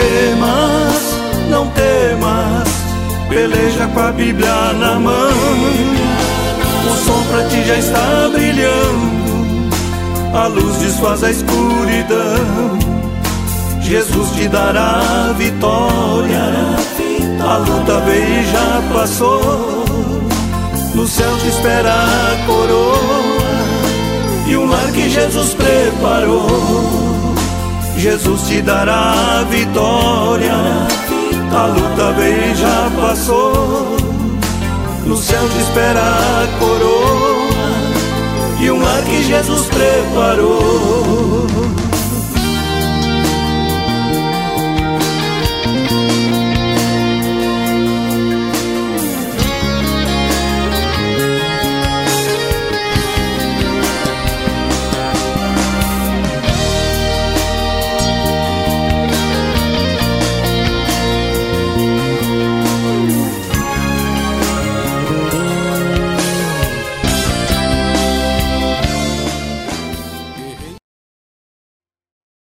temas, não temas, peleja com a Bíblia na mão. O sol pra ti já está brilhando, a luz desfaz a escuridão. Jesus te dará a vitória, a luta veio e já passou. No céu te espera a coroa e um lar que Jesus preparou. Jesus te dará a vitória, a luta veio e já passou. No céu te espera a coroa e um lar que Jesus preparou.